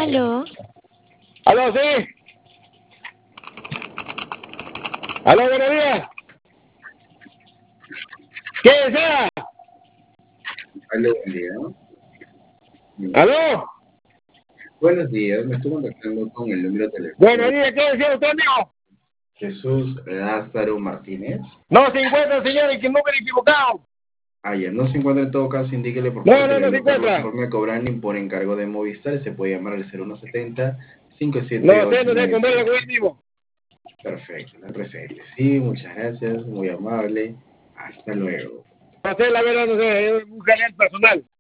Aló, Aló, sí. Aló, buenos días. ¿Qué desea? Aló, buen día. Aló. Buenos días, me estoy contactando con el número Buenos telefónico días, ¿qué desea usted, amigo? Jesús Lázaro Martínez. No se encuentra, señor, el número equivocado. Ya no se encuentra en todo caso, indíquele por favor No, que no, le no se anotar la encuentra. forma de cobrar ni por encargo de Movistar. Se puede llamar al 0170 No sé, no sé, conversa 57893. con él mismo. Perfecto, la presente. Sí, muchas gracias, muy amable. Hasta luego. No sé, la verdad, no sé, es un canal personal.